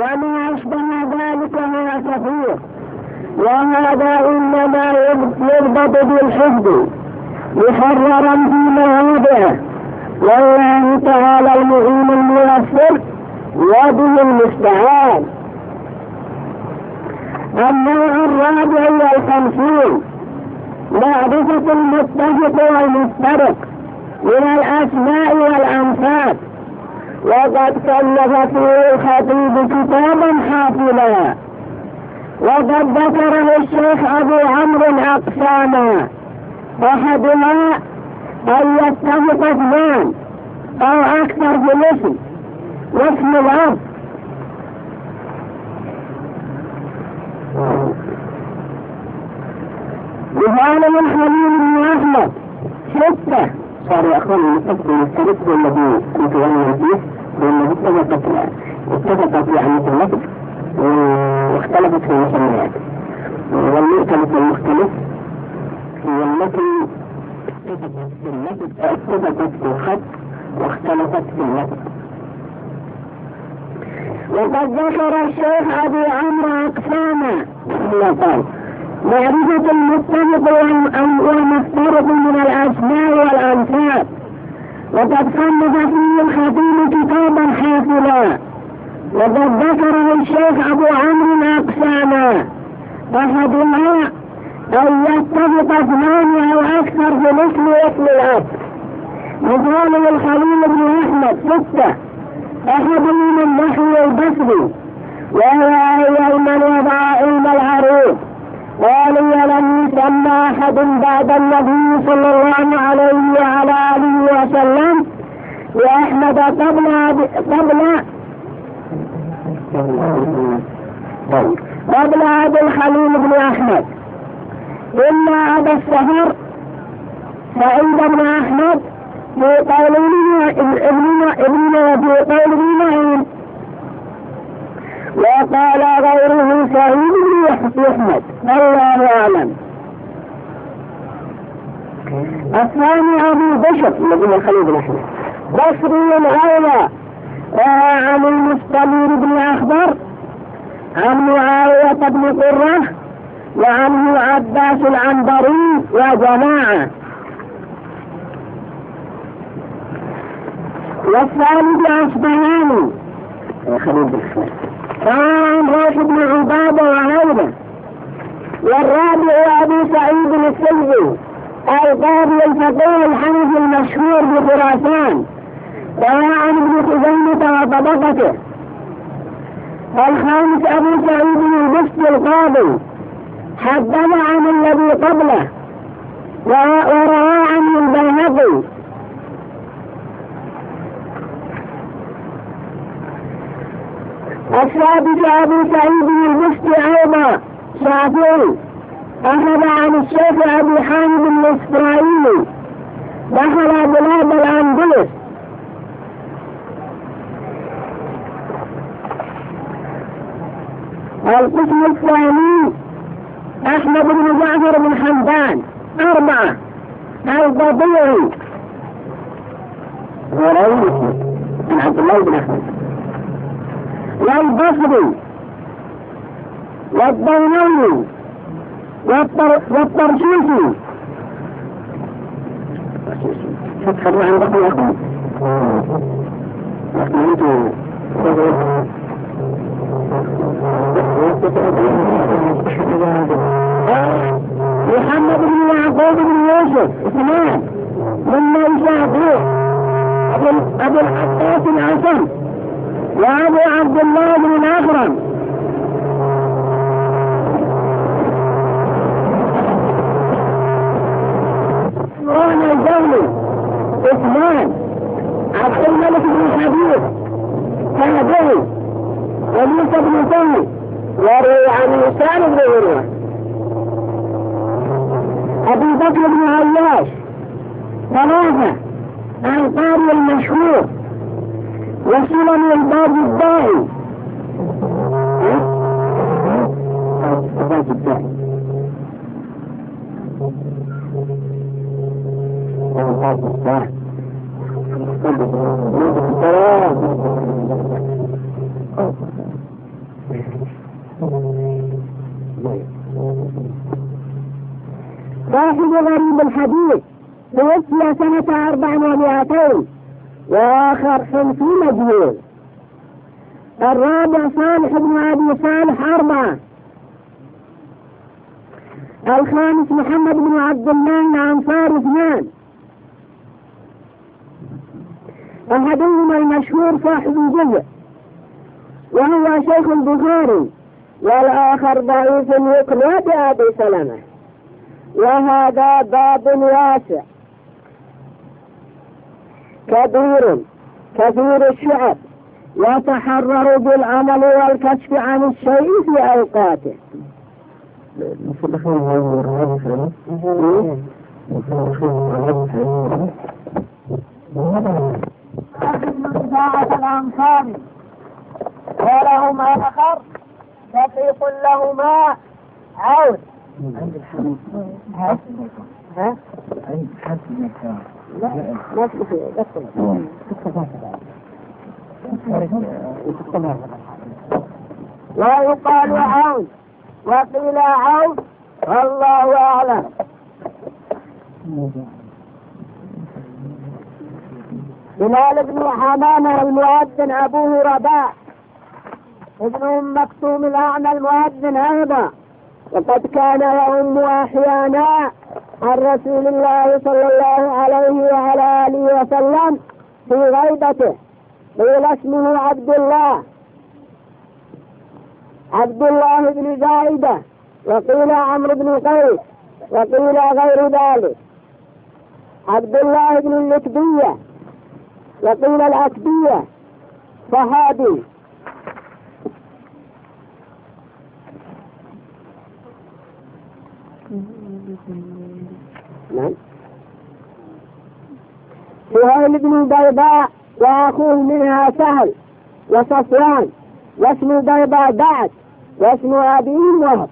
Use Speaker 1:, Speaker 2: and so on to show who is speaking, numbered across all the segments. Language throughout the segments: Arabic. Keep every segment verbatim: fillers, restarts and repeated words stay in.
Speaker 1: وما أشبه ذلك هو كثير، وهذا إنما يربط بالحفظ محررا في مواضعه، والله تعالى المعين الميسر وبه المستعان. النوع الرابع والخمسون معرفة المتفق والمفترق من الأسماء والأنفاس، وقد صنف فيه الخطيب كتابا حافلا، وقد ذكره الشيخ أبو عمرو أقساما، أحدها أن يتفق اثنان أو أكثر في الاسم واسم الأب. بهذا الخليل بن أحمد ستة صار يأخذ المتفق والمفترق والذي متوانى فيه والذي اتفقت اتفقت يعني في اللفظ واختلفت في المسميات، والمؤتلف والمختلف هي التي اتفقت في اللفظ اتفقت في الخط واختلفت في اللفظ. وقد ذكر الشيخ أبي عمرو أقساما قال معرفة المتفق والمفترق من الأسماء والأنساب، وقد صنف فيه الخطيب كتابا حافلا، وقد ذكره الشيخ أبو عمرو أقساما، أحدها أن يتفق اثنان أو أكثر في الاسم واسم الأب. مثال الخليل بن أحمد ستة، أحدهم النحو البصري وهو أول من وضع علم العروض، ولي لم يسمى أحد بعد النبي صلى الله عليه وعلى آله وسلم وأحمد قبل قبل قبل أبي الخليل بن أحمد، إلا أبا السفر سعيد بن أحمد في قوله ابننا ابننا في قوله معين، وقال غيره سعيد بن أحمد، الله أعلم. الثاني أبو بشر الذي الخليل بن أحمد بصري الأولى، عن المستمير بن أخضر عن معاوية بن قرة وعنه عباس العنبري وجماعة. والثالث أصبهاني خليل بن أحمد عن راشد بن عبادة وغيره. والرابع أبو سعيد السلبي القاضي الفقيه الحنفي المشهور بخراسان، وعن ابن خزيمة وطبقته. الخامس أبو سعيد البستي القاضي حدث عن الذي قبله وروى عن البيهقي. السادس أبو سعيد البستي أيضا شافعي، أخذ عن الشيخ أبي حامد الإسرائيلي، دخل بلاد الأندلس. القسم الثاني أحمد بن جعفر بن حمدان. أربعة البضيعي ورئيسي عن عبد الله بن أحمد، والبصري والضينوي والطرشيسي. فتحوا عن بقي أخوان محمد بن يعقوب بن يوسف اثنان مما يشاهدوه أبو العباس العسل وأبو عبد الله بن الأخرم. وانا الدولي اثنان عبد الملك بن حبيب تابعي وموسى بن ثاني وروي عن لسان بن عروة. أبي بكر بن عياش ثلاثة القاري المشهور وسلم الباب الداعي الباب الداعي الباب الداعي صاحب غريب الحديث توفي سنة أربع ومئتين وآخر خمسين مجهول. الرابع صالح بن أبي صالح أربعة. الخامس محمد بن عبد الله الأنصاري اثنان. أحدهما المشهور صاحب الجزء وهو شيخ البخاري، والآخر ضعيف يقنى بأبي سلمة. وهذا باب واسع كبير كثير الشعب يتحرر بالعمل والكشف عن الشيء في أوقاته. الأنصاري ولهما آخر شقيق لهما عود. عند الحمد ها؟ ها؟ عند الحمد لا نفس لا يقال عون وقيل عون والله أعلم. بلال بن حمامة المؤذن أبوه رباح ابن أم مكتوم الأعمى المؤذن أيضا، وقد كان يؤم أحيانا عن رسول الله صلى الله عليه وعلى آله وسلم في غيبته. قيل اسمه عبد الله عبد الله بن زايدة، وقيل عمرو بن قيس، وقيل غير ذلك. عبد الله بن اللتبية، وقيل الأكبية، صحابي. نعم. سهيل بن بيضاء وأخوه منها سهل وصفوان، واسم بيضاء بعد، واسم أبيه وهب.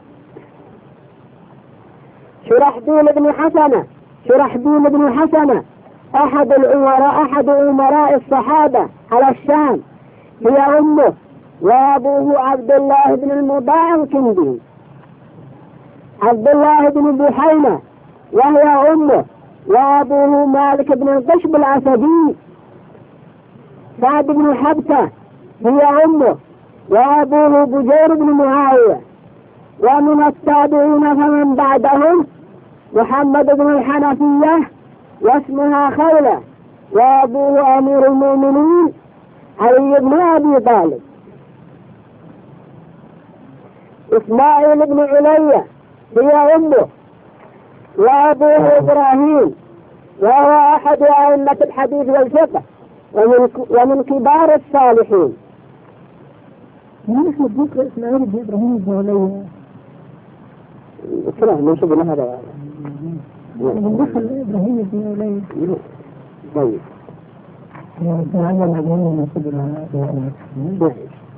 Speaker 1: شرحبيل بن حسنة شرحبيل بن حسنة أحد الأمراء أحد أمراء الصحابة على الشام، هي أمه، وأبوه عبد الله بن المباع الكندي. عبد الله بن بحينة وهي أمه، وأبوه مالك بن القشب الأسدي. سعد بن حبسة هي أمه، وأبوه بجير بن معاوية. ومن التابعين فمن بعدهم محمد بن الحنفية واسمها خولة، وأبوه أمير المؤمنين علي بن أبي طالب. إسماعيل بن علية هي أمه، وأبوه إبراهيم، وهو أحد أئمة الحديث والفقه ومن, ومن كبار الصالحين.
Speaker 2: نحن ذكر إسماعيل بن إبراهيم بن علية
Speaker 1: كلام منصوب لهذا
Speaker 2: من دخل إبراهيم بن علية.
Speaker 1: طيب
Speaker 2: تعلم إبراهيم منصوب لهذا.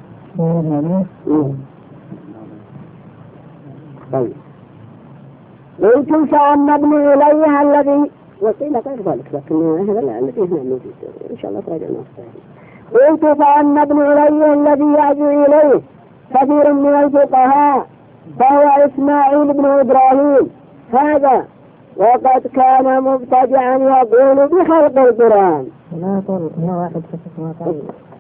Speaker 1: طيب قلت فأما ابن علية الذي وقيل غير ذلك، لكن هذا لا الذي هنا موجود إن شاء الله تراجعنا. قلت فأما ابن علية الذي يرجع إليه كثير من الفقهاء فهو إسماعيل بن إبراهيم هذا، وقد كان مبتدعا يقول بخلق القرآن.
Speaker 2: لا طول هو واحد فقط.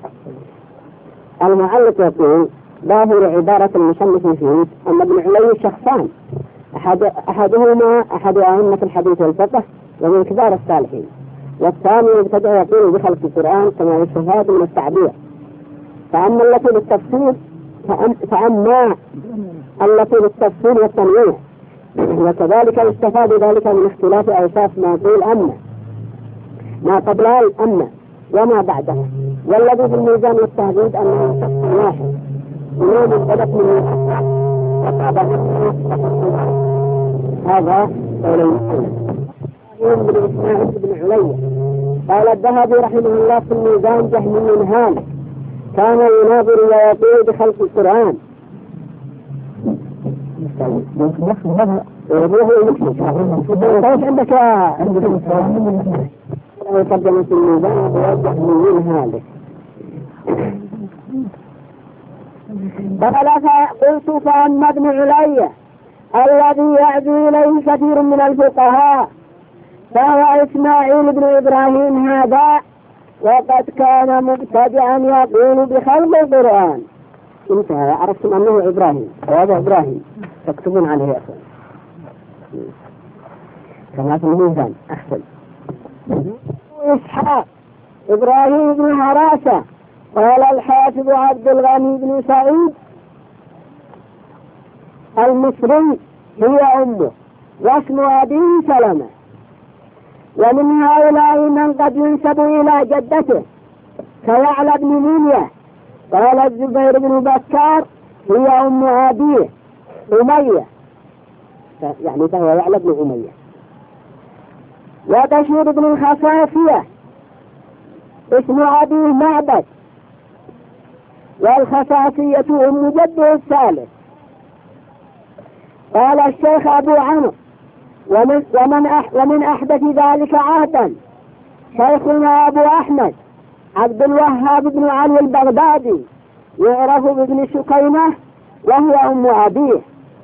Speaker 1: المعلق يقول ظاهر عبارة المصنف فيه أن ابن علية شخصان، أحد أحدهما أحد أئمة الحديث والفقه ومن كبار الصالحين، والثاني مبتدع يقول بخلق القرآن كما يستفاد من التعبير. فأما التي بالتفسير فأما التي بالتفسير والتنويع، وكذلك يستفاد ذلك من اختلاف أوصاف ما يقول أما ما قبلها الأما وما بعدها. والذي في الميزان والتهديد أنه شخص واحد إمام البلد من هذا قول المسلم. بن إسماعيل بن علية قال الذهبي رحمه الله في الميزان جهمي هان كان يناظر ويقول بخلق القرآن. كيف عندك يقدم في الميزان ويوجه من هذا قال قلت فأما ابن علي الذي يعزو إليه كثير من الفقهاء فهو إسماعيل بن إبراهيم هذا، وقد كان مبتدعا يقول بخلق القرآن. انتهى. عرفتم أنه إبراهيم، وهذا إبراهيم تكتبون عليه يا أخوان كما في الميزان. أحسن. إسحاق إبراهيم بن هراسة. قال الحافظ عبد الغني بن سعيد المصري هي أمه واسم أبيه سلمة. ومن هؤلاء من قد ينسب إلى جدته كيعلى بن منية. قال الزبير بن بكار هي أم أبيه أمية، يعني فهو يعلى بن أمية. وبشير بن الخصاصية اسم أبيه معبد، والخصاصية أم جده الثالث. قال الشيخ أبو عمرو ومن, ومن, أح ومن أحدث ذلك عهدا شيخنا أبو أحمد عبد الوهاب بن علي البغدادي يعرف بابن سكينة وهي أم أبيه.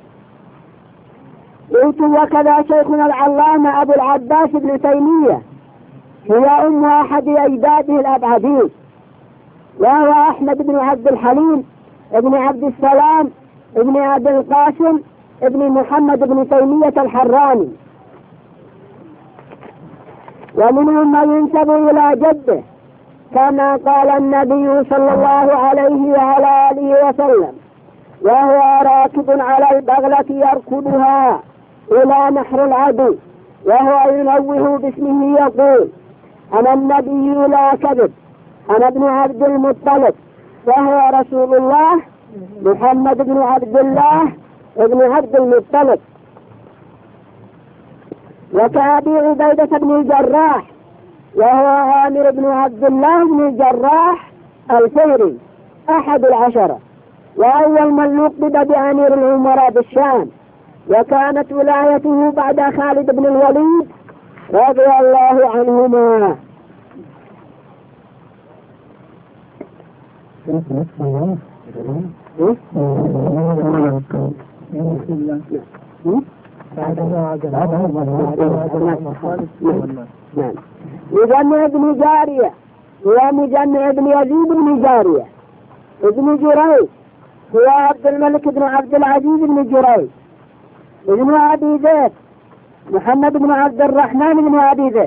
Speaker 1: قلت وكذا شيخنا العلامة أبو العباس بن تيمية هي أم أحد أجداده الأبعدين، وهو أحمد بن عبد الحليم ابن عبد السلام ابن أبي القاسم ابن محمد بن تيمية الحراني. ومنهم من ينسب إلى جده كما قال النبي صلى الله عليه وعلى آله وسلم وهو راكب على البغلة يركضها إلى نحر العدو وهو ينوه باسمه يقول أنا النبي لا كذب، أنا ابن عبد المطلب وهو رسول الله محمد بن عبد الله ابن عبد المطلب. وكأبي عبيدة بن الجراح وهو عامر بن عبد الله بن الجراح الفهري أحد العشرة، وأول من لقب بأمير الأمراء بالشام، وكانت ولايته بعد خالد بن الوليد رضي الله عنهما. مجمع ابن جارية هو مجمع ابن يزيد بن جارية. ابن جريج هو عبد الملك بن عبد العزيز بن جريج. ابن أبي زيد محمد بن عبد الرحمن بن أبي زيد.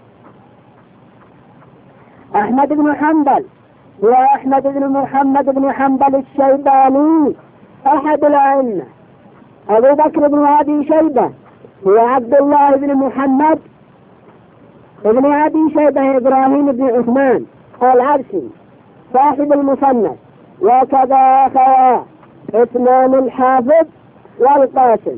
Speaker 1: أحمد بن حنبل هو أحمد بن محمد بن حنبل الشيباني أحد الأئمة. أبو بكر بن أبي شيبة هو عبد الله بن محمد ابن أبي شيبة إبراهيم بن عثمان العبسي صاحب المصنف. وكذا أخواه عثمان الحافظ والقاسم.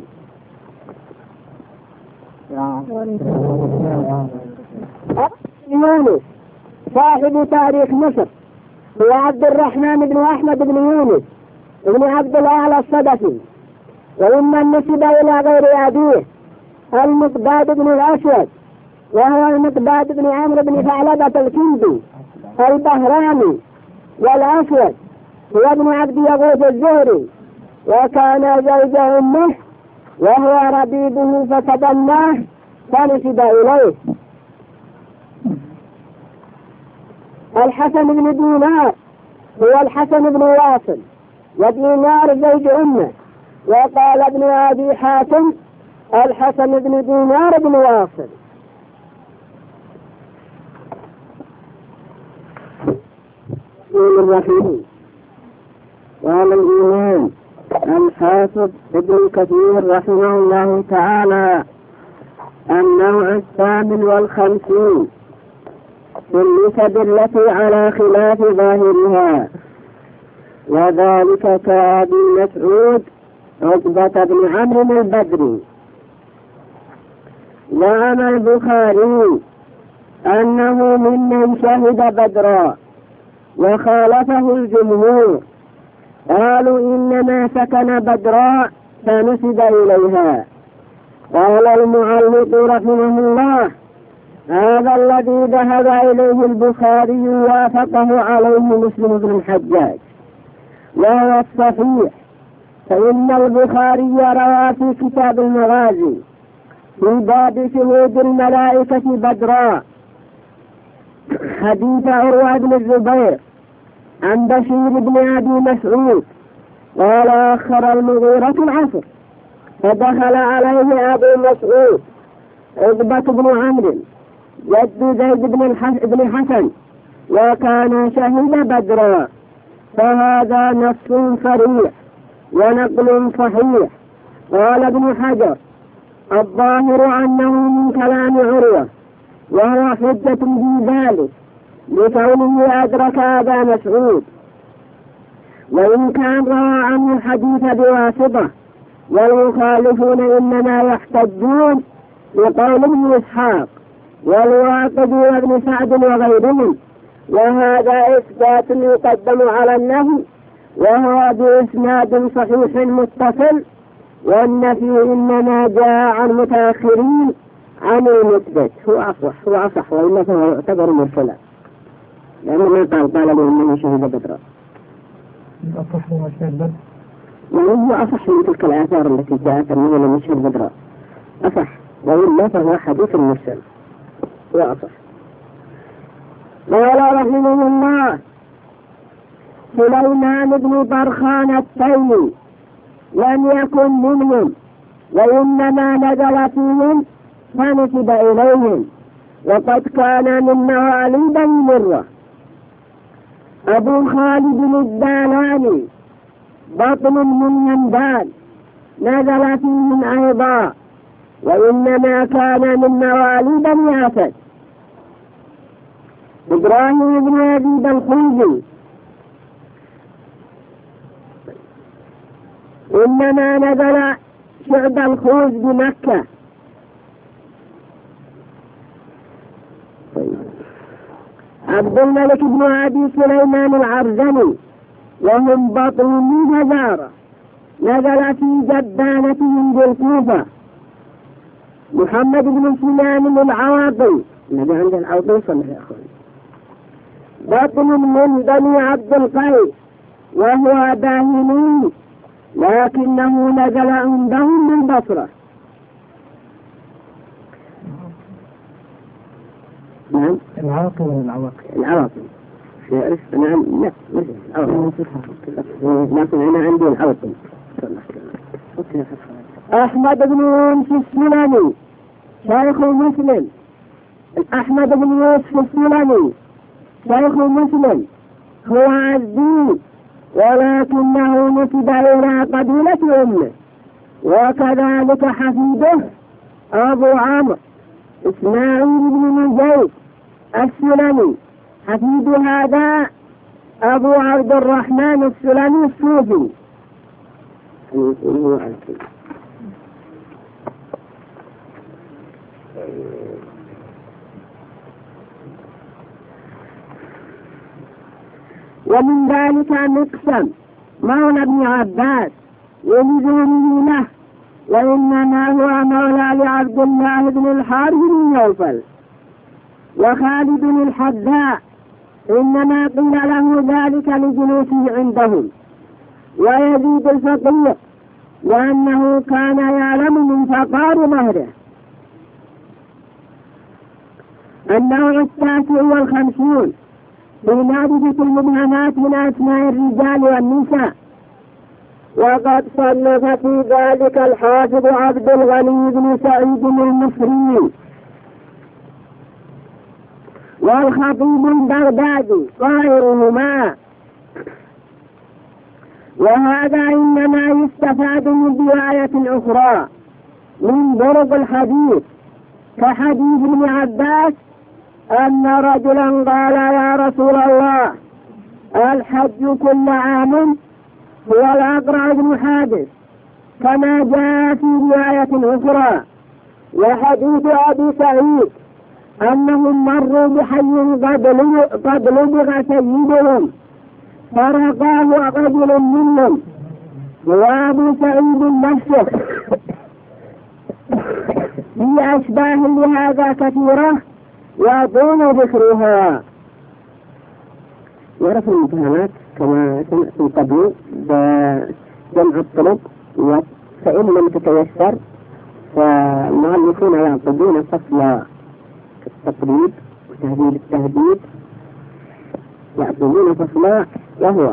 Speaker 1: يونس صاحب تاريخ مصر هو عبد الرحمن بن أحمد بن يونس ابن عبد الأعلى الصدفي. وممن نسب إلى غير أبيه المقداد بن الأسود وهو المقداد بن عمرو بن ثعلبة الكندي البهراني. والأسود هو ابن عبد يغوث الزهري، وكان زوج أمه وهو ربيبه فتبناه فنسب إليه. الحسن بن دينار هو الحسن بن واصل، ودينار زوج أمه. وقال ابن أبي حاتم الحسن بن دينار بن واصل. الرحيم. قال الإمام الحافظ ابن كثير رحمه الله تعالى النوع الثامن والخمسين في النسب التي على خلاف ظاهرها، وذلك كأبي مسعود عقبة بن عمرو البدري. زعم البخاري أنه ممن شهد بدرا، وخالفه الجمهور قالوا إنما سكن بدرا فنسب إليها. قال المعلق رحمه الله هذا الذي ذهب إليه البخاري وافقه عليه مسلم بن الحجاج، وهو الصحيح، فإن البخاري روى في كتاب المغازي في باب شهود الملائكة بدرا حديث عروة بن الزبير عن بشير بن أبي مسعود قال أخر المغيرة العصر فدخل عليه أبو مسعود عقبة بن عمرو جد زيد بن حسن وكان شهد بدرا، فهذا نص صريح ونقل صحيح. قال ابن حجر الظاهر أنه من كلام عروة وهو حجة في ذلك لكونه أدرك أبا مسعود، وإن كان روى عنه الحديث بواسطة، والمخالفون إنما يحتجون بقول ابن إسحاق والواقدي وابن سعد وغيرهم، وهذا إثبات يقدم على النفي وهو بإسناد صحيح متصل، والنفي إنما جاء عن متأخرين عن المثبت. هو أصح هو أصح وإلا فهو يعتبر مرسلا، لأنه ما قال قال له إنه شهد بدرا.
Speaker 2: أصح من أشهد بدر،
Speaker 1: يعني هو أصح من تلك الآثار التي جاءت أنه لم يشهد بدرا أصح، وإلا فهو حديث مرسل هو أصح. قال رحمه الله سليمان بن برخان التيمي لم يكن منهم، وإنما نزل فيهم فنسب إليهم، وقد كان من موالي بني مرة. أبو خالد الدالاني بطن من يندان نزل فيهم أيضا، وإنما كان من موالي بني أسد. إبراهيم بن يزيد الخلجي إنما نزل شعب الخوز بمكة. عبد الملك بن أبي سليمان العرزمي وهم بطن من هزارة نزل في جبانتهم بالكوفة. محمد بن سنان العواطي الذي عند العواطي صلى يا أخوان بطن من بني عبد القيس وهو باهني، لكنه نزل عندهم من بصرة. نعم
Speaker 2: العواقب والعواقب
Speaker 1: العواقب يعرف نعم لا العواقب لكن أنا عندي العواقب. أحمد بن يوسف السلمي شيخ مسلم أحمد بن يوسف السلمي شيخ مسلم هو عزيز، ولكنه نسب إلى قبيلة أمه، وكذلك حفيده أبو عمرو إسماعيل بن زيد السلمي حفيد هذا أبو عبد الرحمن السلمي الصوفي. ومن ذلك مقسم مولى ابن عباس ولزومه له، وإنما هو مولى لعبد الله بن الحارث بن نوفل. وخالد الحذاء إنما قيل له ذلك لجلوسه عندهم. ويزيد الفقيه لأنه كان يعلم من فقار مهره. النوع التاسع والخمسون في معرفة المبهمات من أسماء الرجال والنساء، وقد صنف في ذلك الحافظ عبد الغني بن سعيد المصري والخطيب البغدادي غيرهما. وهذا إنما يستفاد من رواية أخرى من طرق الحديث، كحديث ابن عباس أن رجلا قال يا رسول الله الحج كل عام هو الأقرع بن حابس، كما جاء في رواية أخرى. وحديث أبي سعيد أنهم مروا بحي قد لبغ سيدهم فرقاه رجل منهم، وأبو سعيد نفسه. في أشباه لهذا كثيرة يطول ذكرها. يعرف المفهمات كما سمعتم قبل بجمع الطرق، فإن لم تتيسر فالمؤلفون يعقدون فصل التقريب وتهذيب التهذيب، يعقدون فصلا وهو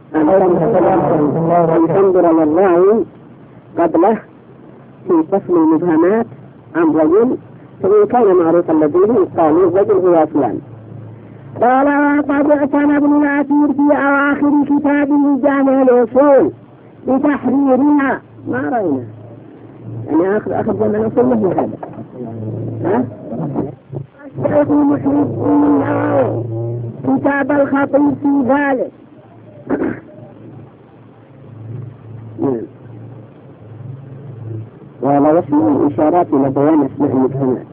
Speaker 1: أن تنظر للراوي قبله في فصل المبهمات عن رجل، فإن كان معروفا لديه قالوا رجل هو فلان. قال وقد اعتنى ابن الأثير في أواخر كتابه جامع الأصول بتحريرها، ما رأينا يعني آخر آخر جامع الأصول مثل هذا ها؟ الشيخ محي الدين النووي كتاب الخطيب في ذلك. ولا يشمل الإشارات إلى بيان أسماء المبهمات.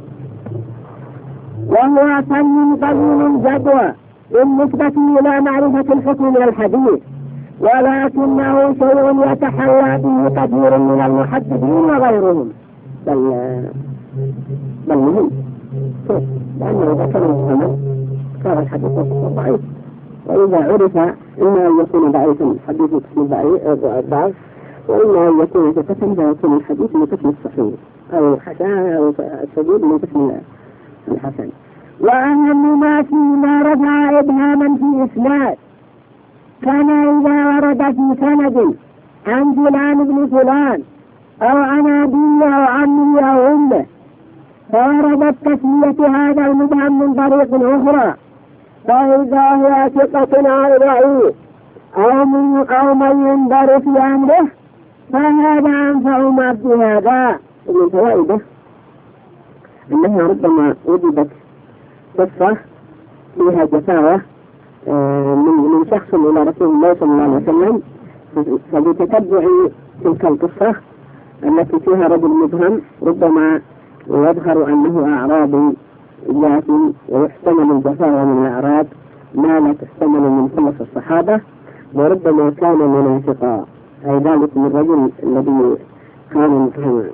Speaker 1: وهو فن طويل الجدوى بالنسبة إلى معرفة الحكم من الحديث، ولكنه شيء يتحلى به كثير من المحدثين وغيرهم، بل بل مهم، لأنه إذا كان مبهما صار الحديث ضعيف، وإذا عرف إما أن يكون ضعيفا حديث قسم ضعيف، وإما أن يكون ثقة فيكون الحديث من قسم الصحيح أو حسن أو شديد من قسم الحسن. وأهم ما فيما رفع إبهاما في إسناد كان إذا ورد في سند عن فلان بن فلان أو عن أبيه أو عمه أو أمه، فوردت تسمية هذا المبهم من طريق أخرى، فإذا هو ثقة أو ضعيف أو من أو من ينظر في أمره فهذا أنفع ما في هذا. من فوائده أنها ربما وجدت قصة فيها جفاوة من من شخص إلى رسول الله صلى الله عليه وسلم، فبتتبع تلك القصة التي فيها رجل مبهم ربما يظهر أنه أعرابي لكن ويحتمل الجفاوة من الأعراب ما لا تحتمل من خلص الصحابة، وربما كان منافقا، أي ذلك من الرجل الذي كان مبهما.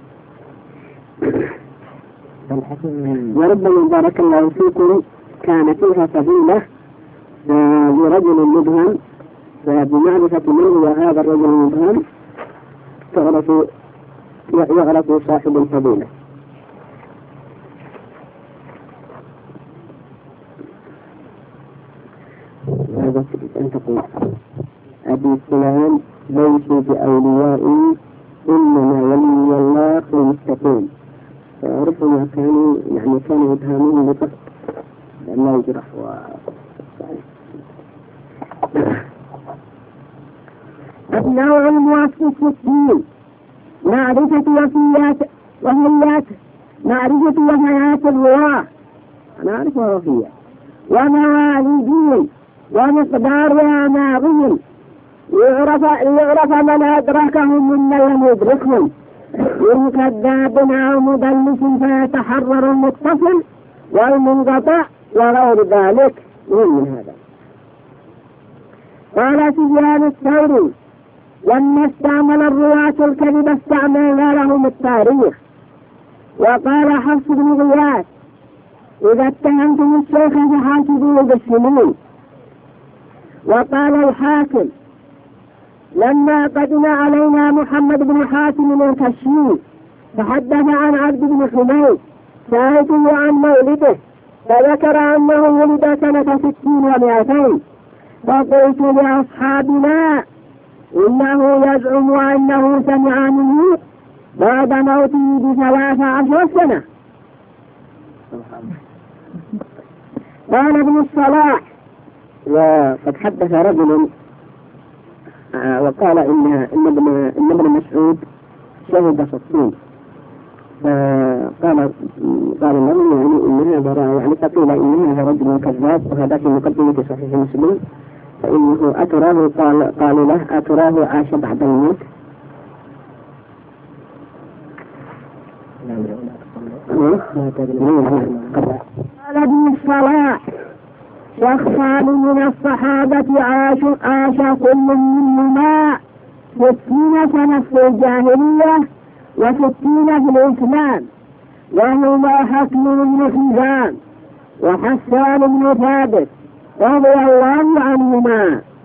Speaker 1: وربما بارك الله فيكم كان فيها فضيلة لرجل مبهم، فبمعرفة من هو هذا الرجل المبهم تعرف يعرف صاحب الفضيلة. هذا أن تقول أبي فلان ليسوا بأولياء إنما ولي الله المستقيم، فربما كانوا يعني كانوا يتهمون بقصد لا يجرح و النوع الموافق في الدين معرفة وفيات وهيات معرفة وفيات الرواة، أنا أعرفها وفية وموالدين ومقدار أعمارهم، يعرف يعرف من أدركهم ممن لم يدركهم، من كذاب أو مدلس فيتحرر المتصل والمنقطع وغير ذلك. من هذا قال سفيان الثوري لما استعمل الرواة الكذب استعملنا لهم التاريخ. وقال حفص بن غياث إذا اتهمتم الشيخ فحاسبوه بالسنين. وقال الحاكم لما قدم علينا محمد بن حاتم الكشي فحدث عن عبد بن حميد سألته عن مولده فذكر أنه ولد سنة ستين ومئتين، فقلت لأصحابنا إنه يزعم أنه سمع منه بعد موته بثلاث عشر سنة. قال ابن الصلاح وقد حدث رجل وقال إن إن ابن إن ابن مسعود شهد ستين، فقال قال النبي يعني إن هذا يعني فقيل إن هذا رجل كذاب، وهذا في مقدمة صحيح مسلم، فإنه أتراه قال قالوا له أتراه عاش بعد الموت. قال ابن الصلاح شخصان من الصحابة عاش عاش كل منهما ستين سنة في الجاهلية وستين في الإسلام، وهما حكم بن حزام وحسان بن ثابت رضي الله عنهما.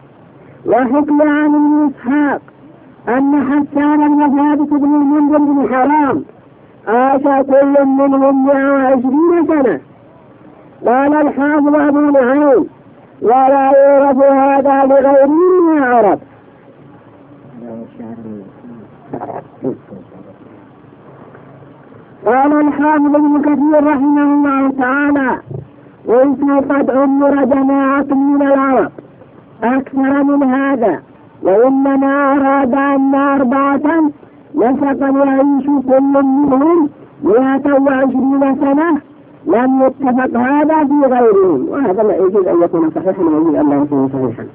Speaker 1: وحكي عن ابن إسحاق أن حسان بن ثابت بن المنذر بن حرام عاش كل منهم مئة وعشرين سنة. قال الحافظ أبو نعيم ولا يعرف هذا لغيره من العرب. قال الحافظ ابن كثير رحمه الله تعالى وإنه قد عمر جماعة من العرب أكثر من هذا، وإنما أراد أن أربعة نسق يعيش كل منهم مئة وعشرين سنة لم يتفق هذا في غيرهم، وهذا لا يجوز أن يكون صحيحا ويجوز أن لا يكون صحيحا.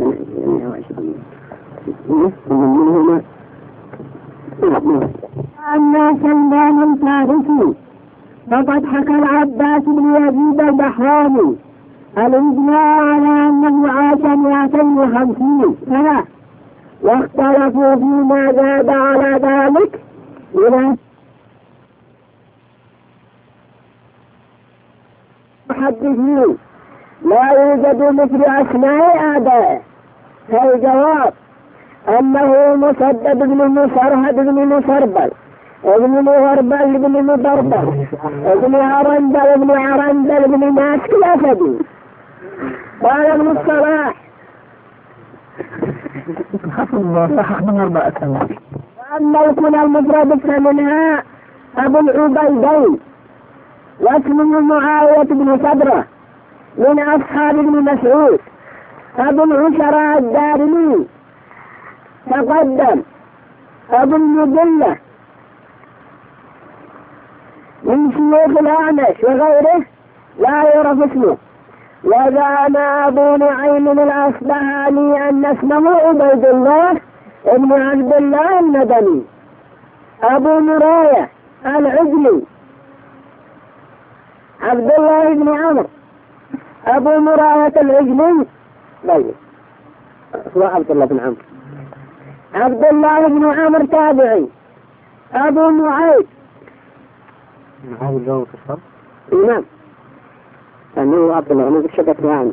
Speaker 1: منهما أن سلمان الفارسي فقد حكى العباس بن يزيد البحراني الإجماع على أنه عاش مئتين وخمسين سنة، واختلفوا فيما زاد على ذلك إلى محدثين لا يوجد مثل أسماء آبائه. فالجواب أنه مسدد بن مسرهد بن مسربل ابن مغربل بن مضربل ابن عرندل بن عرندل بن ماسك الأسدي. قال ابن الصلاح وأما الكنى المفرد فمنها أبو العبيدين واسمه معاوية بن صدرة من أصحاب ابن مسعود أبو العشراء الدارمي تقدم. أبو المجلة من شيوخ الأعمش وغيره لا يعرف اسمه. وزعم أبو نعيم الأصبهاني أن اسمه عبيد الله ابن عبد الله المدني. أبو مراية العجلي عبد الله بن عمرو أبو مراية العجلي طيب هو عبد الله بن عمرو عبد الله بن عمرو تابعي. أبو معيد
Speaker 2: معاوية جو في الصف
Speaker 1: نعم أنه عبد الله أنا بشبكة عندي.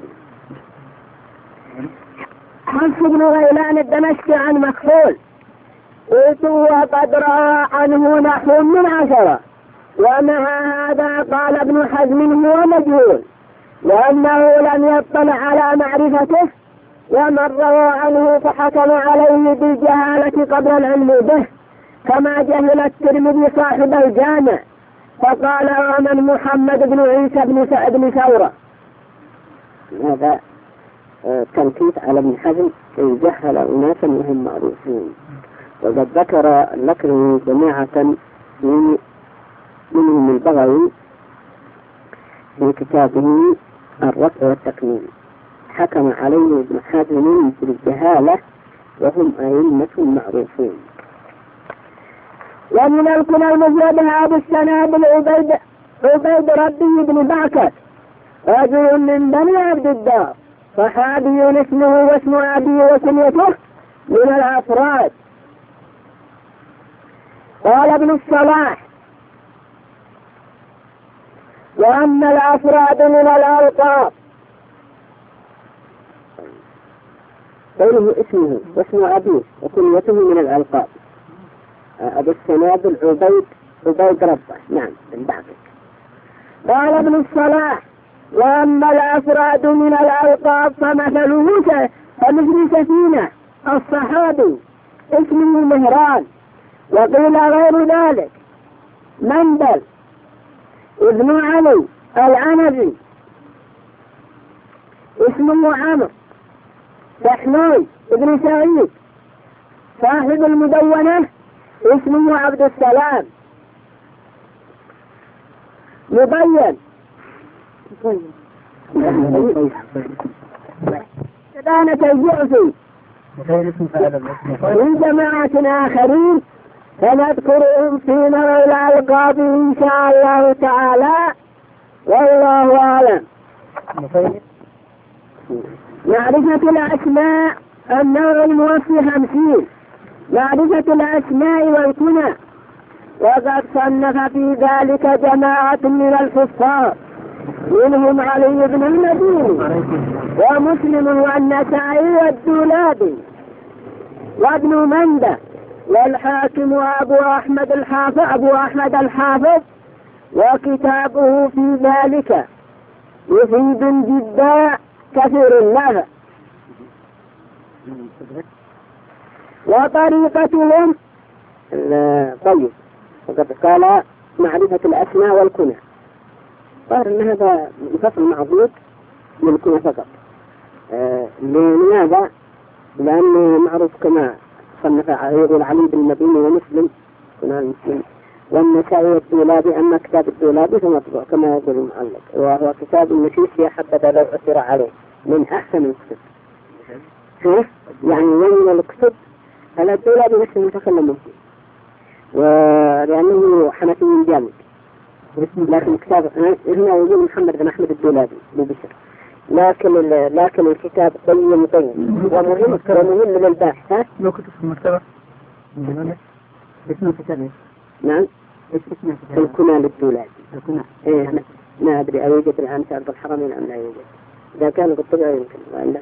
Speaker 1: حفص بن غيلان الدمشقي عن مخفول قلت وقد رأى عنه نحو من عشرة، ومع هذا قال ابن حزم هو مجهول لأنه لم يطلع على معرفته، ومن روى عنه فحكم عليه بالجهالة قبل العلم به، كما جهل الترمذي صاحب الجامع فقال ومن محمد بن عيسى بن سعد بن ثورة. هذا تنكيت على ابن حزم جهل أناسا وهم معروفين. وقد ذكر لكن جماعة من منهم البغوي في كتابه الرفع والتكميل حكم عليه ابن حزم بالجهالة وهم أئمة معروفون. ومن الكنى المفرد أبو السنابل عبيد عبيد ربي بن بعكر رجل من بني عبد الدار صحابي اسمه واسم أبيه وكنيته من الأفراد. قال ابن الصلاح وأما الأفراد من الألقاب قوله اسمه واسم أبيه وكنيته من الألقاب. أبو السنابل عبيد عبيد ربه نعم من بعدك. قال ابن الصلاح وأما الأفراد من الألقاب فمثله فمثل سفينة الصحابي اسمه مهران، وقيل غير ذلك منبل ابن علي العنبي اسمه عمرو، سحنوي ابن سعيد صاحب المدونة اسمه عبد السلام، مبين كذلك الجعفي من جماعة آخرين فنذكرهم في نوع الألقاب إن شاء الله تعالى والله أعلم. معرفة الأسماء النوع الموفي خمسين. معرفة الأسماء والكنى، وقد صنف في ذلك جماعة من الكفار منهم علي بن المديني ومسلم والنسائي والدولابي وابن مندة والحاكم وأبو أحمد الحافظ أبو أحمد الحافظ. وكتابه في ذلك يفيد جدا كثير النفع. وطريقتهم طيب وقد قال معرفة الأسماء والكنى، قال أن هذا فصل معضود للكنى فقط. آه لماذا؟ لأنه معروف كما صنف يقول علي بن المديني ومسلم كنا المسلم والنسائي والدولابي. أما كتاب الدولابي فمطبوع كما يقول المعلق، وهو كتاب النفيس يا حبذا لو أثر عليه من أحسن الكتب. يعني من الكتب هذا الدولابي نفسه متكلم فيه، ولأنه حنفي جامد. لكن الكتاب هنا يقول محمد بن أحمد الدولابي ببشر، لكن لكن الكتاب قيم قيم ومهم ومهم للباحث. ها؟
Speaker 2: لو كتب في المكتبة اسمه كتاب.
Speaker 1: نعم.
Speaker 2: ايش اسمه كتاب؟
Speaker 1: الكنى للدولابي.
Speaker 2: الكنى.
Speaker 1: إيه ما أدري أوجد الآن في أرض الحرمين أم لا يوجد. إذا كان قد طبع يمكن وإلا.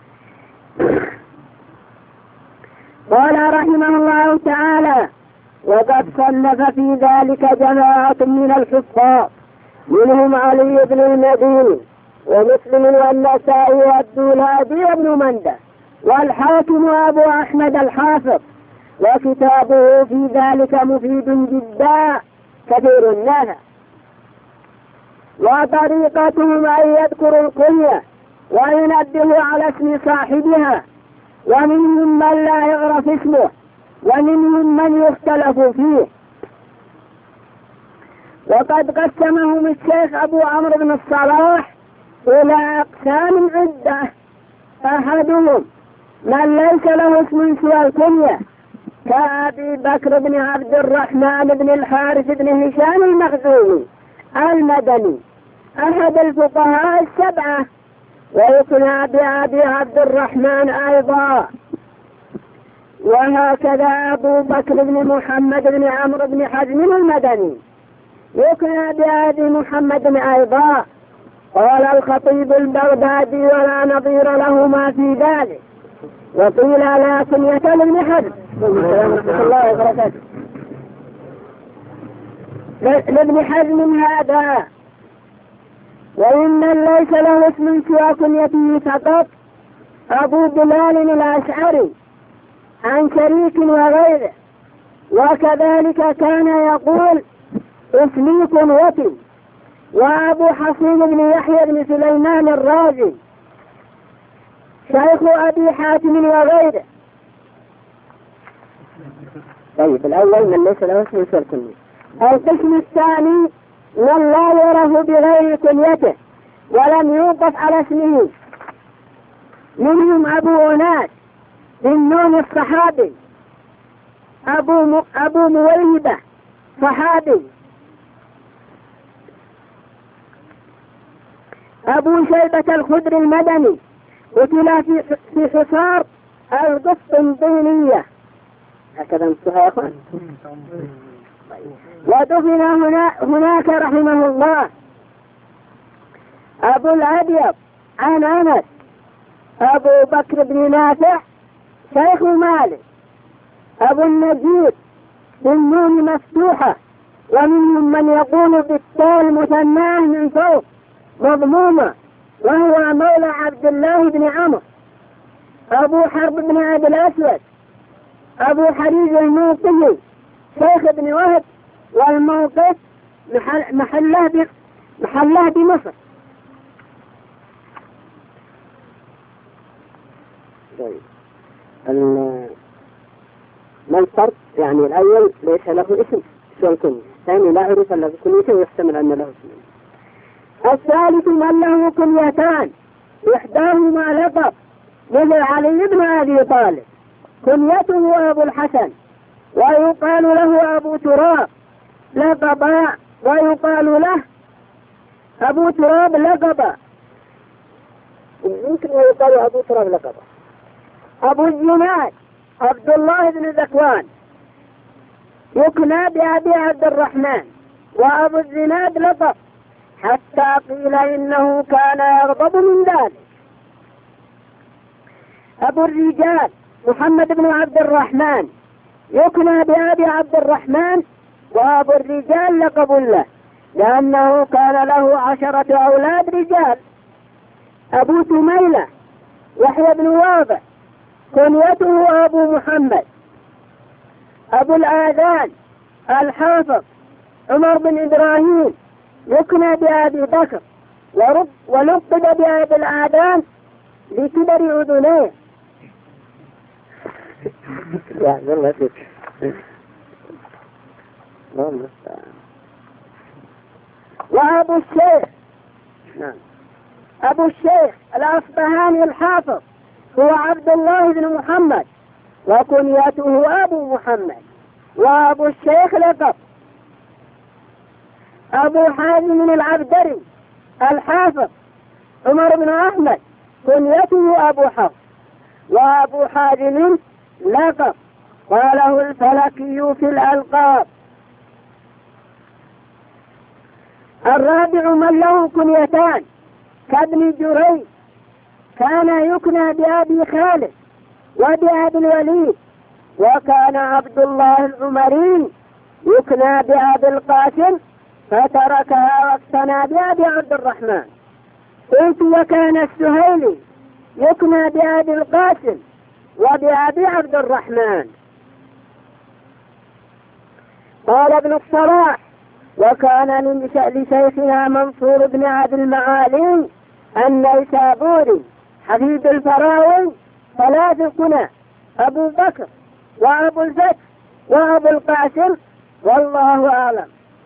Speaker 1: قال رحمه الله تعالى: وقد صنف في ذلك جماعة من الحفاظ منهم علي بن المديني ومسلم والنسائي والدولابي وابن مندة والحاكم وأبو أحمد الحافظ. وكتابه في ذلك مفيد جدا كثير النفع. وطريقتهم أن يذكروا الكنية وينبهوا على اسم صاحبها، ومنهم من لا يعرف اسمه ومنهم من يختلف فيه. وقد قسمهم الشيخ أبو عمرو بن الصلاح إلى أقسام عدة. أحدهم من ليس له اسم سوى الكنية كأبي بكر بن عبد الرحمن بن الحارث بن هشام المخزومي المدني أحد الفقهاء السبعة، ويكنى بأبي عبد الرحمن أيضا. وهكذا أبو بكر بن محمد بن عمرو بن حزم المدني يكنى بأبي محمد أيضا. قال الخطيب البغدادي: ولا نظير لهما في ذلك. وقيل لا كنية لابن حزم رحمة الله وبركاته لابن حزم هذا. وإن ليس له اسم سوى كنيته فقط أبو بلال الأشعري عن شريك وغيره. وكذلك كان يقول اسمي كنيتي. وأبو حصين بن يحيى بن سليمان الرازي شيخ أبي حاتم وغيره. طيب الأول من ليس له اسم سوى الكنية. القسم الثاني من لا يعرف بغير كنيته ولم يوقف على اسمه. منهم أبو أناس بن نون الصحابي، أبو م... أبو مويبة صحابي، أبو شيبة الخدر المدني قتل في في حصار القسطنطينية. هكذا انتهى يا أخوان. ودفن هنا هناك رحمه الله أبو الأبيض عن أنس أبو بكر بن نافع شيخ مالك، أبو النجيب بالنون مفتوحة، ومنهم من يقول بالتاء المثناه من فوق مضمومة، وهو مولى عبد الله بن عمرو، أبو حرب بن عبد الأسود، أبو حريز الموقي شيخ بن وهب، والموقف محل محله محله بمصر. طيب ما الفرق؟ يعني الأول ليس له اسم سوى الكنية، الثاني لا يعرف له كنيته ويحتمل أن له اسم. الثالث من له كنيتان إحداهما لقب مثل علي بن أبي طالب كنيته أبو الحسن، ويقال له أبو تراب لقبا، ويقال له أبو تراب لقبا، يمكن ويقال أبو تراب لقبا. أبو الزناد عبد الله بن ذكوان يكنى بأبي عبد الرحمن، وأبو الزناد لقب حتى قيل إنه كان يغضب من ذلك. أبو الرجال محمد بن عبد الرحمن يكنى بأبي عبد الرحمن، وأبو الرجال لقب له لأنه كان له عشرة أولاد رجال. أبو تميلة يحيى بن واضح كنيته أبو محمد. أبو الآذان الحافظ عمر بن إبراهيم يكنى بأبي بكر ولقب بأبي الآذان لكبر أذنيه. وأبو الشيخ أبو الشيخ الأصبهاني الحافظ هو عبد الله بن محمد وكنيته أبو محمد. وأبو الشيخ لقب. أبو حازم العبدري الحافظ عمر بن أحمد كنيته أبو حفص. وأبو حازم لقب قاله الفلكي في الألقاب. الرابع من له كنيتان كابن جريج كان يكنى بأبي خالد وبأبي الوليد. وكان عبد الله العمري يكنى بأبي القاسم فتركها واقتنى بأبي عبد الرحمن. قلت وكان السهيلي يكنى بأبي القاسم وبأبي عبد الرحمن. قال ابن الصلاح وكان لشيخنا منصور بن عبد المعالي النيسابوري حفيد الفراوي ثلاث كنى: أبو بكر وأبو الفتح وأبو القاسم، والله أعلم.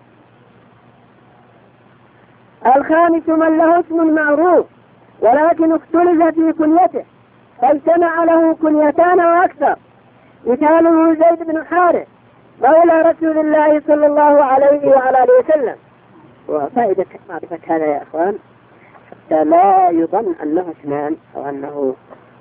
Speaker 1: الخامس من له اسم معروف ولكن اختلف في كنيته فاجتمع له كنيتان وأكثر، مثاله زيد بن حارث مولى رسول الله صلى الله عليه وعلى آله وسلم. وفائدة معرفة هذا يا أخوان حتى لا يظن أنه اثنان أو أنه،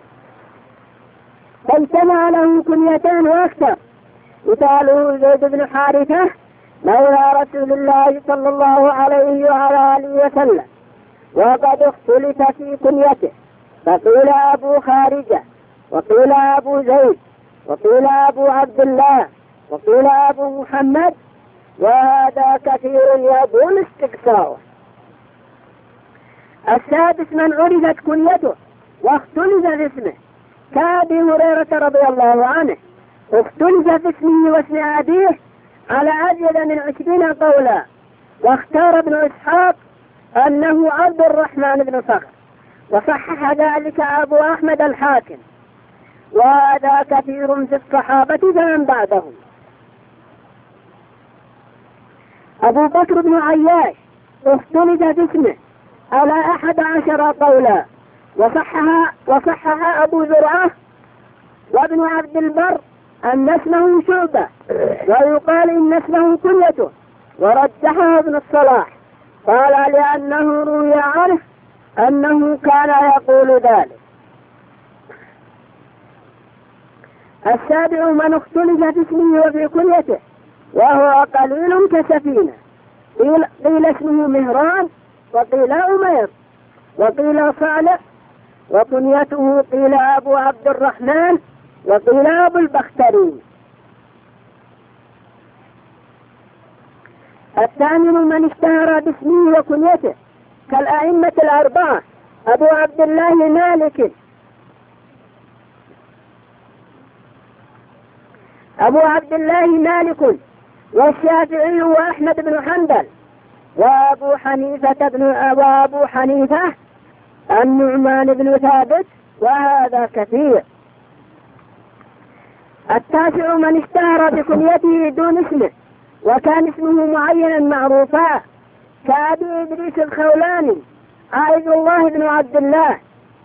Speaker 1: فاجتمع له كنيتان وأكثر، مثاله زيد بن حارثة مولى رسول الله صلى الله عليه وعلى آله وسلم. وقد اختلف في كنيته فقيل أبو خارجة وقيل أبو زيد وقيل أبو عبد الله وقيل أبو محمد، وهذا كثير يدل استقصاؤه. السادس من عرفت كنيته واختلف في اسمه كأبي هريرة رضي الله عنه، اختلف في اسمه واسم أبيه على أزيد من عشرين قولا، واختار ابن إسحاق أنه عبد الرحمن بن صخر، وصحح ذلك أبو أحمد الحاكم، وهذا كثير في الصحابة فمن بعدهم. أبو بكر بن عياش اختلف في اسمه على أحد عشر قولا، وصحها وصحح أبو زرعة وابن عبد البر أن اسمه شعبة، ويقال إن اسمه كنيته، ورجحه ابن الصلاح قال لأنه روي عنه أنه كان يقول ذلك. السابع من اختلف في اسمه وفي كنيته وهو قليل كسفينة، قيل, قيل اسمه مهران وقيل أمير وقيل صالح، وكنيته قيل أبو عبد الرحمن وقيل أبو البختري. الثامن من اشتهر باسمه وكنيته كالأئمة الأربعة أبو عبد الله مالك أبو عبد الله مالك والشافعي وأحمد بن حنبل وأبو حنيفة بن وأبو حنيفة النعمان بن ثابت، وهذا كثير. التاسع من اشتهر بكنيته دون اسمه وكان اسمه معينا معروفا كأبي إدريس الخولاني عائذ الله بن عبد الله،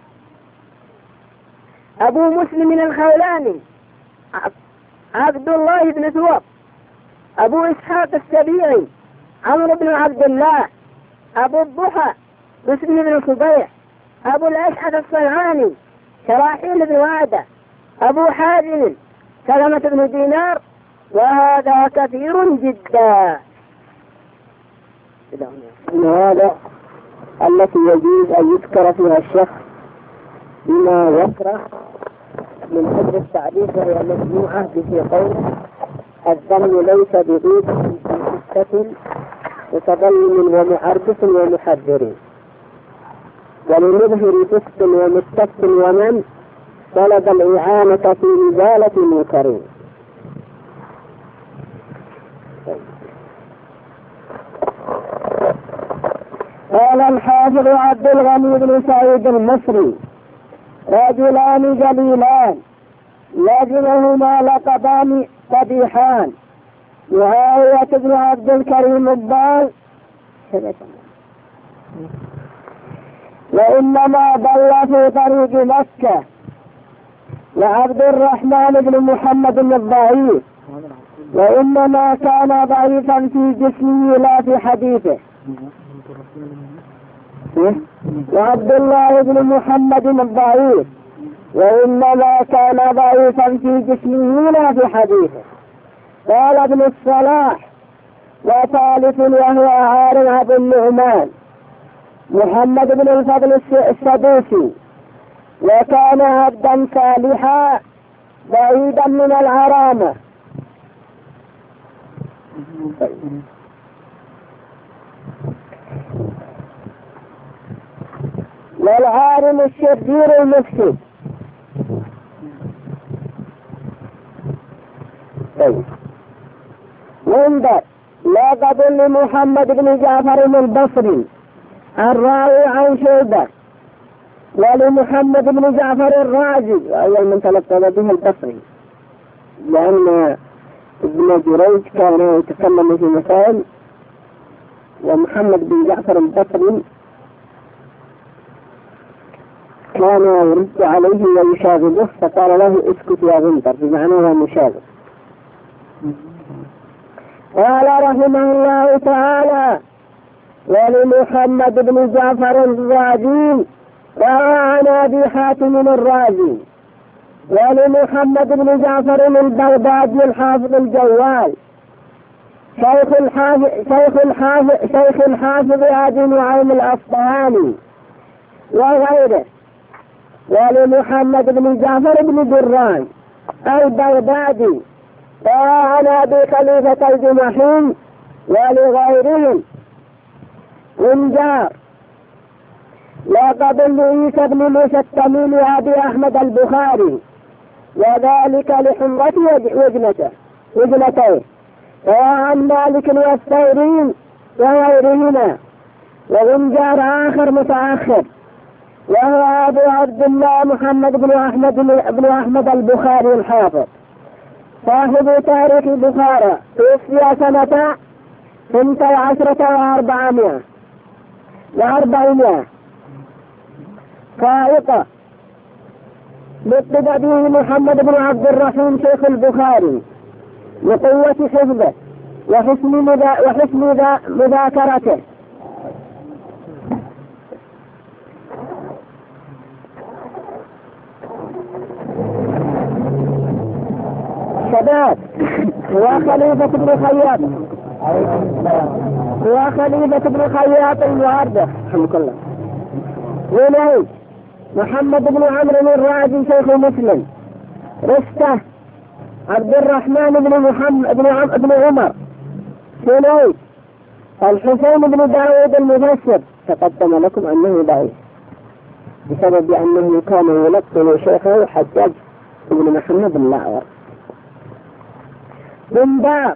Speaker 1: أبو مسلم الخولاني عبد الله بن ثوب، أبو إسحاق السبيعي عمرو بن عبد الله، أبو الضحى مسلم بن صبيح، أبو الأشعث الصنعاني شراحيل بن وعدة، أبو حازم سلمة بن دينار، وهذا كثير جدا. من هذا التي يجوز أن يذكر فيها الشخص بما يكره من حجر التعريف، وهي مجموعة في قول الذم ليس بغيب في ستة متظلم ومعركس ومحذر، ولمظهر فسق ومستفت ومن طلب الإعانة في إزالة المنكرين. قال الحافظ عبد الغني بن سعيد المصري: رجلان جليلان لازمهما لقبان قبيحان، معاوية بن عبد الكريم الضال وإنما ضل في طريق مكة، وعبد الرحمن بن محمد الضعيف وإنما كان ضعيفا في جسمه لا في حديثه، وعبد الله بن محمد الضعيف وإنما كان ضعيفا في جسمه لا في حديثه. قال ابن الصلاح: وثالث وهو عارض بن النعمان محمد بن الفضل السدوسي، وكان عبدا صالحا بعيدا من العرامة. والعارم الشرير المفسد. منذر لقب لمحمد بن جعفر البصري الراوي عن شعبة، ولمحمد بن جعفر الرازي أول من تلقب به البصري، لأن ابن جريج كان يتكلم في مسائل، ومحمد بن جعفر البصري كان يرد عليه ويشاغبه، فقال له: اسكت يا غندر، بمعنى هو مشاغب. قال رحمه الله تعالى: ولمحمد بن جعفر الرازي روى عن أبي حاتم الرازي، ولمحمد بن جعفر البغدادي الحافظ الجوال شيخ الحافظ شيخ الحافظ شيخ الحافظ أبي نعيم الأصبهاني وغيره، ولمحمد بن جعفر بن دران البغدادي روى عن أبي خليفة الجمحي ولغيرهم ونجار لقب عيسى بن موسى التميمي أبي أحمد البخاري، وذلك لحمرة وجنته وجنتيه. روى عن مالك والثوري وغيرهما. وغنجار آخر متأخر وهو أبو عبد الله محمد بن أحمد بن أحمد البخاري الحافظ صاحب تاريخ البخارى، توفي سنة ثنتي عشرة وأربعمائة وأربعمائة فائقة. لقب به محمد بن عبد الرحيم شيخ البخاري لقوة حفظه وحسن مذا وحسن ذا مذاكرته. شباب هو خليفة بن خياط هو خليفة بن خياط المعرضة رحمه الله. وليه محمد بن عمرو الرازي شيخ مسلم. رسته عبد الرحمن بن محمد بن, عم بن عمر. سنوي الحسين بن داود المفسر تقدم لكم أنه ضعيف بسبب أنه كان يلقن شيخه حجاج بن محمد الأعور. بندار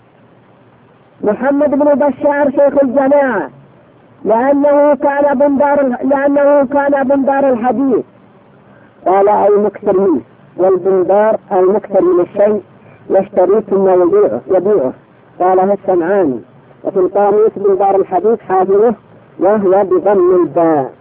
Speaker 1: محمد بن بشار شيخ الجماعة، لأنه كان بندار لأنه كان بندار الحديث. قال أي مكثر منه، والبندار المكثر من الشيء يشتريه ثم يبيعه يبيعه قالها السمعاني. وفي القاموس بندار الحديث حافظه وهو بضم الباء.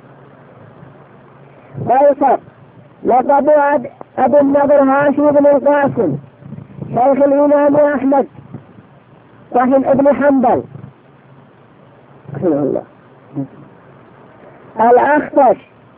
Speaker 1: قيصر لقب أبو النضر هاشم بن القاسم شيخ الإمام أحمد صاحب ابن حنبل رحمه الله. الأخفش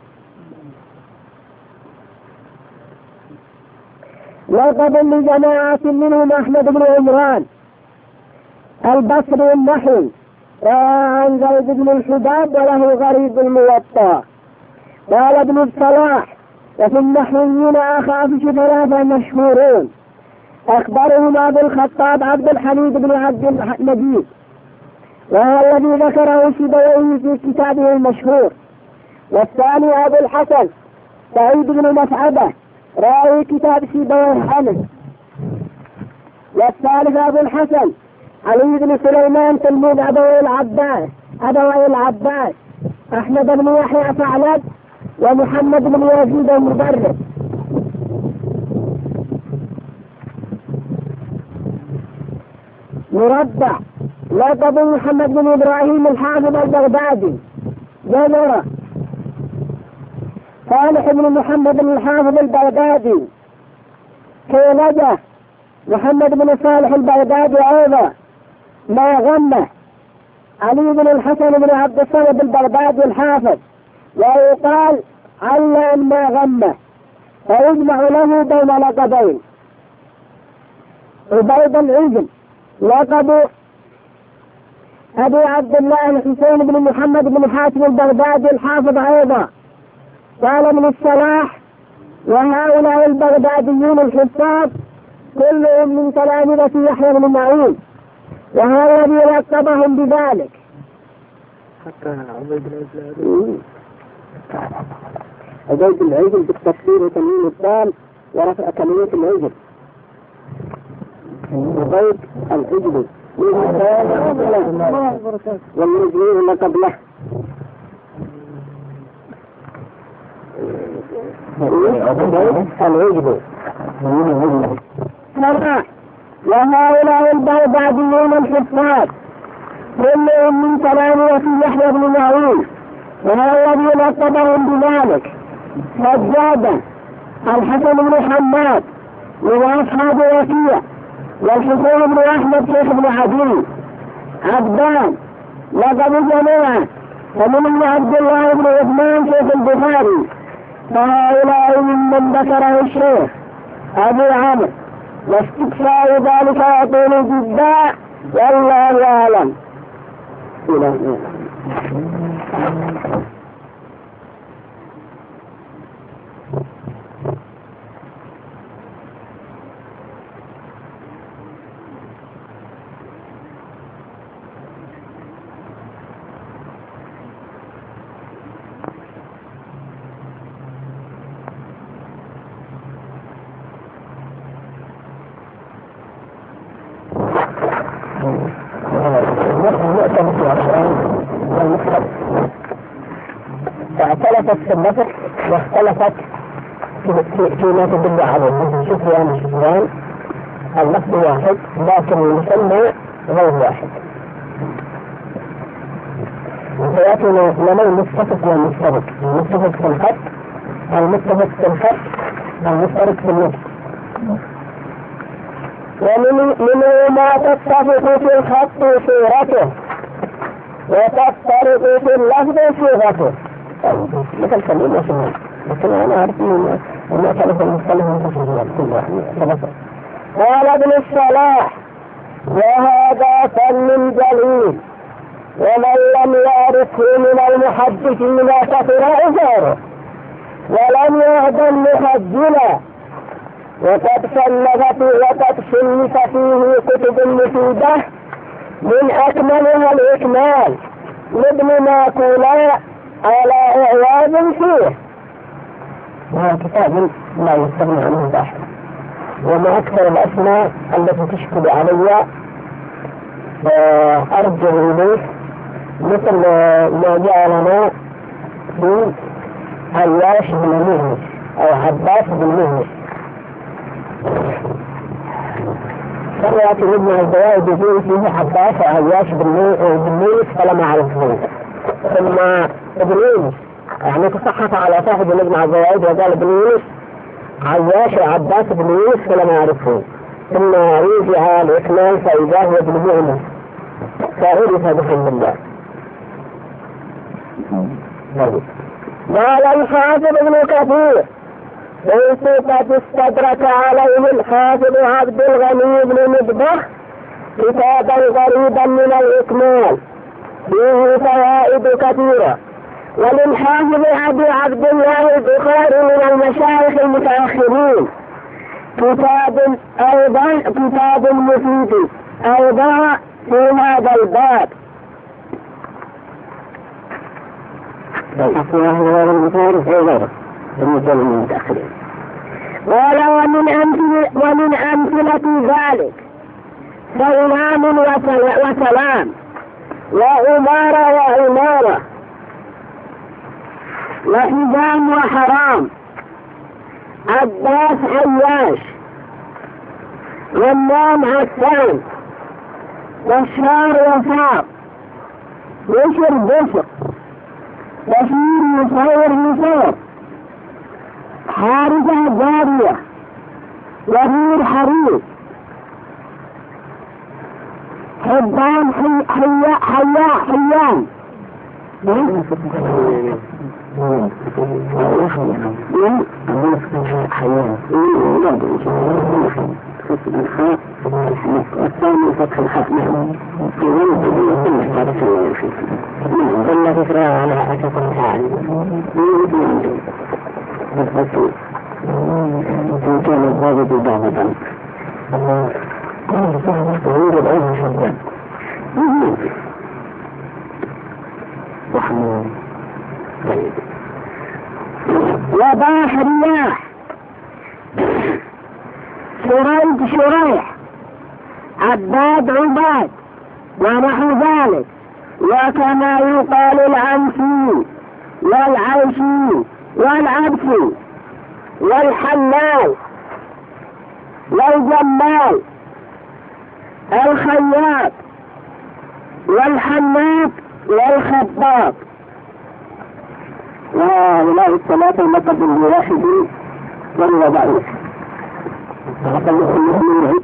Speaker 1: لقب لجماعة منهم أحمد بن عمران البصري النحوي عن زيد بن الحباب وله غريب الموطأ. قال ابن الصلاح وفي النحويين أخافش ثلاثة مشهورون أخبرهم أبو الخطاب عبد الحميد بن عبد المجيد وهو الذي ذكره سيبويه في كتابه المشهور، والثاني أبو الحسن سعيد بن مسعدة راوي كتاب سيبويه حمد، والثالث أبو الحسن علي بن سليمان تلميذ أبوي العباس أبوي العباس أحمد بن يحيى ثعلب ومحمد بن يزيد المدرس. مربع لقب محمد بن إبراهيم الحافظ البغدادي جزرة. صالح بن محمد بن الحافظ البغدادي كيلجة. محمد بن صالح البغدادي أيضا ما غمه. علي بن الحسن بن عبد الصمد البغدادي الحافظ ويقال علّا ما غمه، فيجمع له بين لقبين. عبيد العجل لقب أبي عبد الله الحسين بن محمد بن حاتم البغدادي الحافظ أيضا. قال ابن الصلاح وهؤلاء البغداديون الحفاظ كلهم من تلامذة يحيى بن معين، وهو الذي لقبهم بذلك.
Speaker 2: حتى عبيد العجل
Speaker 1: عبيد العجل بالتكسير وتنوين الدال ورفع كلمة العجل. عبيد العجل والمجرين لقب له. العجل وهؤلاء البغداديون الحفاظ كلهم من تلامذة يحيى بن معين، وهو الذي لقبهم بذلك. سجادة الحسن بن حماد من أصحاب وكيع، والحسين بن أحمد شيخ بن عدي. عبدان لقب جماعة، ومنهم عبد الله بن عثمان شيخ البخاري. فهؤلاء ممن ذكره الشيخ أبو عمرو، واستكفاء ذلك يطول جدا والله أعلم. اختلفت في النفس واختلفت في ما تدل عليه. مثل سفيان وسفيان اللفظ واحد لكن المسمى غير واحد. وسيأتينا لنا المتفق والمشترك، المتفق في الخط المتفق في الخط المشترك في النفس. ومنه ما تتفق في الخط صورته وتفترق في اللفظ صيغته. مثل كلمة وسمع، لكن أنا أعرف أن المختلف المختلف من كل واحد. قال ابن الصلاح وهذا فن جليل، ومن لم يعرفه من المحدثين كثر عذره ولم يهدم محجلا، وقد صنف وقد صنف فيه كتب مفيدة من أكملها الإكمال لابن ماكولا على إعواد فيه. وهو كتاب لا يستغني عنه بأحد، وما أكثر الأسماء التي تشكل علي أرجع إليه، مثل ما جاء لنا في عياش بن مهنس أو عباس بن مهنس. سمعت ابن الزوائد يقول فيه عباس وعياش بن مهنس فلم أعرفه. ثم ابن يونس يعني تصحف على صاحب ابن الزوائد وقال ابن يونس عياش وعباس بن يونس فلم أعرفه، ثم رجع الإكمال فإذا هو ابن مهنس فعرف بحمد الله. قال الحافظ ابن كثير ليس قد استدرك عليه الحافظ عبد الغني بن مصباح كتابا غريبا من الإكمال فيه فوائد كثيرة. وللحافظ أبي عبد الله البخاري من المشايخ المتأخرين كتاب أيضا كتاب مفيد أيضا في هذا الباب. قال ومن أمثلة ومن أمثلة ذلك فإمام وسلام وأمارة وعمارة وحزام وحرام عباس عياش غمام عسان بشار وفاق بشر بشر بشير مصور مصور حارثة جارية وهير حرير حبان حي حيا حيا حيان والثاني فتح الختم في ولد كل حارس ويوشي إلا فكرة على أسف الحال بالرسول إن كان الضابط ضابطا ويوجد العلم شرطا وحمود طيب وباح الرياح شريك شريح عباد عباد ونحو ذلك. وكما يقال العنسي والعيشي والعبسي والحلال والجمال الخياط والحناط والخطاط. وهؤلاء الثلاثة لقب الواحد والوضعيف. وقال لهم